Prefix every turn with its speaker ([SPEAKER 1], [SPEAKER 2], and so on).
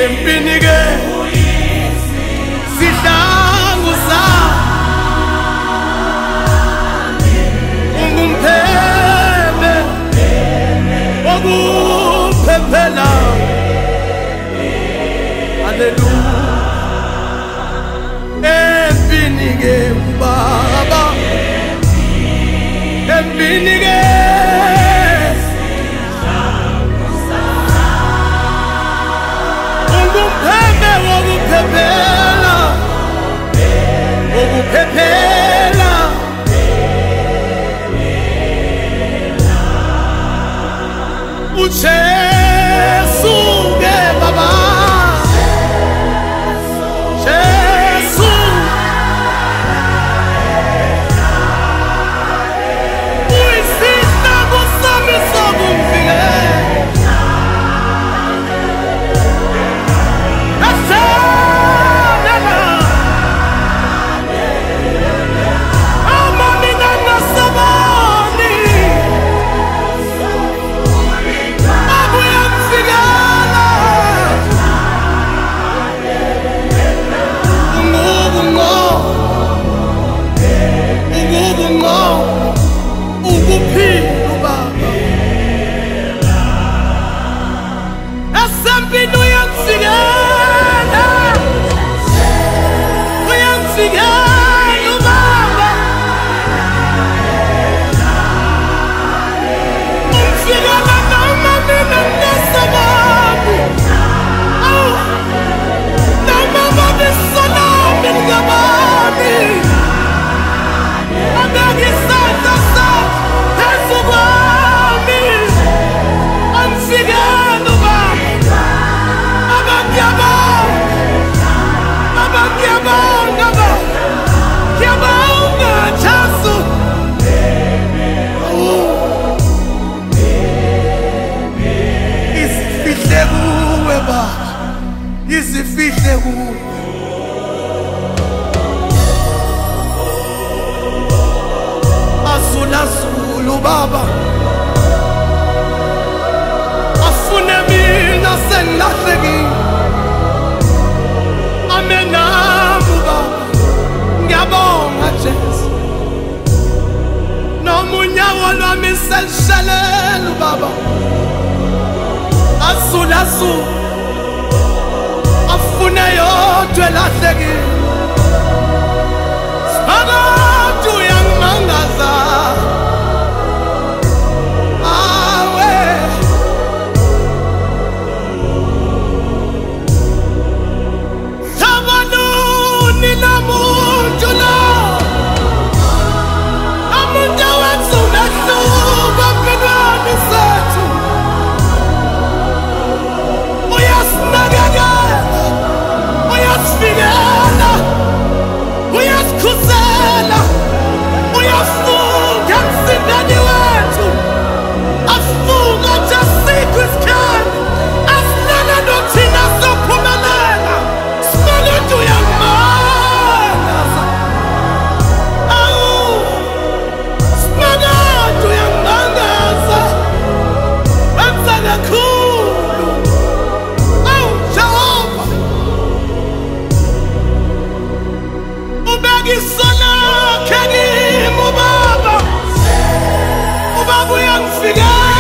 [SPEAKER 1] empini ke sidlangu sami ungumpheme okuphephela. Haleluya. Empini ke ubaba empini ke ungumpheme okuphephela okuphephela. uJesu ke baba Jesu uyisihla kusami sokumvikela. Isifihle kuwe azulazulu baba afune mina sengilahlekile amenamu baba ngiyabonga Jesu nomunyawo lwami selishelela baba azulazulu afune yodwa elahlekile abantu uyangimangaza awe sabaluni namuntu lo amuntu wenza umehluko empilweni zethu uyasinakekela uyasifikela uyasikhusela uyafunga emzimbeni wethu asifunga nje asikho isikhali asinana nothina sophumelela sinalento uyangimangaza awu sinalento uyangimangaza wenza kakhulu awu Jehova Ubaba uyangifika